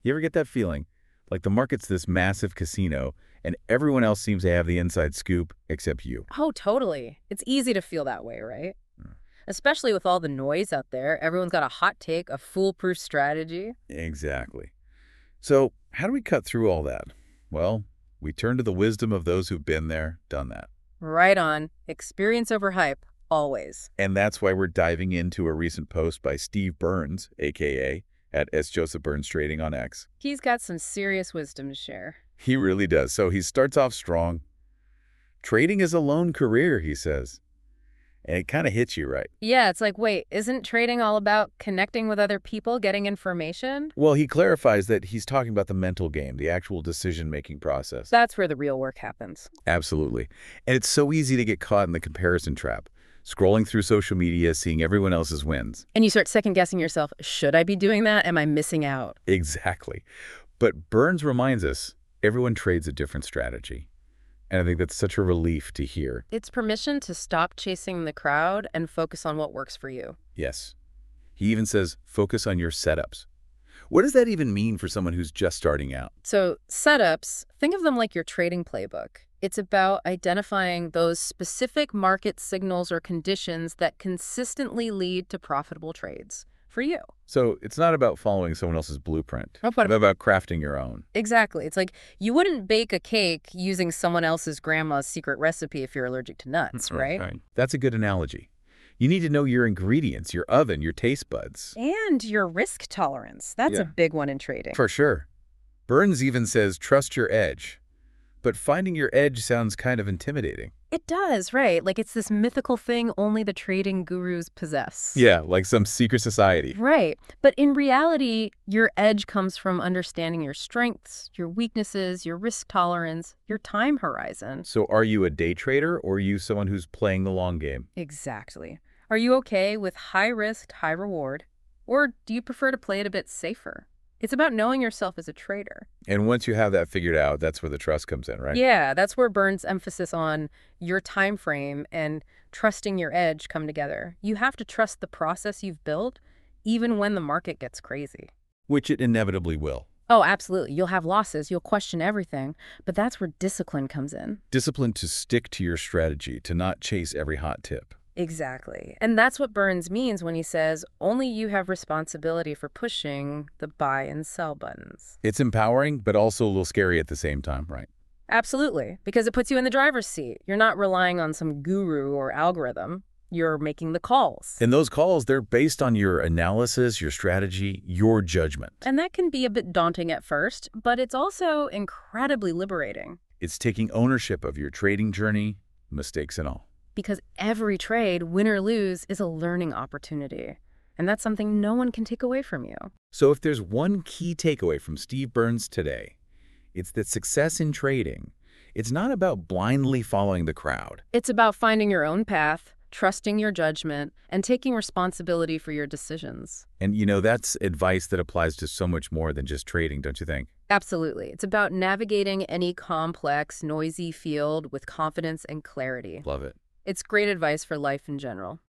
You ever get that feeling? Like the market's this massive casino, and everyone else seems to have the inside scoop except you. Oh, totally. It's easy to feel that way, right? Mm. Especially with all the noise out there. Everyone's got a hot take, a foolproof strategy. Exactly. So, how do we cut through all that? Well, we turn to the wisdom of those who've been there, done that. Right on. Experience over hype, always. And that's why we're diving into a recent post by Steve Burns, a.k.a. at S. Joseph Burns Trading on X. He's got some serious wisdom to share. He really does. So he starts off strong. Trading is a lone career, he says. And it kind of hits you right. Yeah, it's like, wait, isn't trading all about connecting with other people, getting information? Well, he clarifies that he's talking about the mental game, the actual decision-making process. That's where the real work happens. Absolutely. And it's so easy to get caught in the comparison trap, scrolling through social media, seeing everyone else's wins. And you start second-guessing yourself. Should I be doing that? Am I missing out? Exactly. But Burns reminds us, everyone trades a different strategy. And I think that's such a relief to hear. It's permission to stop chasing the crowd and focus on what works for you. Yes. He even says, focus on your setups. What does that even mean for someone who's just starting out? So setups, think of them like your trading playbook. It's about identifying those specific market signals or conditions that consistently lead to profitable trades for you. So it's not about following someone else's blueprint. Oh, It's but about crafting your own. exactly. It's like you wouldn't bake a cake using someone else's grandma's secret recipe if you're allergic to nuts, right? That's a good analogy. You need to know your ingredients, your oven, your taste buds. And your risk tolerance. That's a Yeah. big one in trading. For sure. Burns even says, trust your edge. But finding your edge sounds kind of intimidating. It does, right? Like it's this mythical thing only the trading gurus possess. Yeah, like some secret society. Right. But in reality, your edge comes from understanding your strengths, your weaknesses, your risk tolerance, your time horizon. So are you a day trader or are you someone who's playing the long game? Exactly. Are you okay with high risk, high reward? Or do you prefer to play it a bit safer? It's about knowing yourself as a trader. And once you have that figured out, that's where the trust comes in, right? Yeah, that's where Burns' emphasis on your time frame and trusting your edge come together. You have to trust the process you've built, even when the market gets crazy. Which it inevitably will. Oh, absolutely. You'll have losses. You'll question everything. But that's where discipline comes in. Discipline to stick to your strategy, to not chase every hot tip. Exactly. And that's what Burns means when he says only you have responsibility for pushing the buy and sell buttons. It's empowering, but also a little scary at the same time, right? Absolutely. Because it puts you in the driver's seat. You're not relying on some guru or algorithm. You're making the calls. And those calls, they're based on your analysis, your strategy, your judgment. And that can be a bit daunting at first, but it's also incredibly liberating. It's taking ownership of your trading journey, mistakes and all. Because every trade, win or lose, is a learning opportunity. And that's something no one can take away from you. So if there's one key takeaway from Steve Burns today, it's that success in trading, it's not about blindly following the crowd. It's about finding your own path, trusting your judgment, and taking responsibility for your decisions. And that's advice that applies to so much more than just trading, don't you think? Absolutely. It's about navigating any complex, noisy field with confidence and clarity. Love it. It's great advice for life in general.